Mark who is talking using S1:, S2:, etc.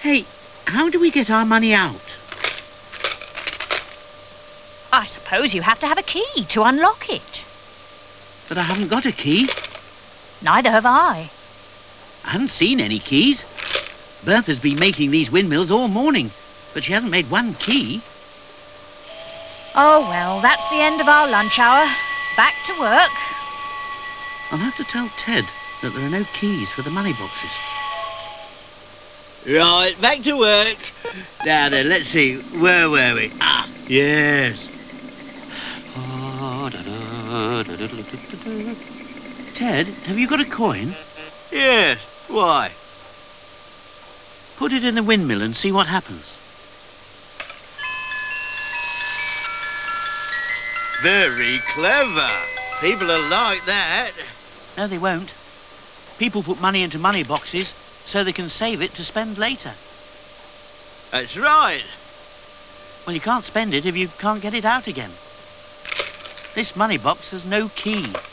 S1: Hey, how do we get our money out?
S2: I suppose you have to have a key to unlock it.
S1: But I haven't got a key.
S2: Neither have I.
S1: I haven't seen any keys. Bertha's been making these windmills all morning, but she hasn't made one key.
S2: Oh, well, that's the end of our lunch hour. Back to work.
S1: I'll have to tell Ted that there are no keys for the money boxes. Right, back to work. Now then, let's see. Where were we? Ah, yes. Ted, have you got a coin? Yes. Why? Put it in the windmill and see what happens. Very clever. People will like that. No, they won't. People put money into money boxes so they can save it to spend later. That's right. Well, you can't spend it if you can't get it out again. This money box has no key.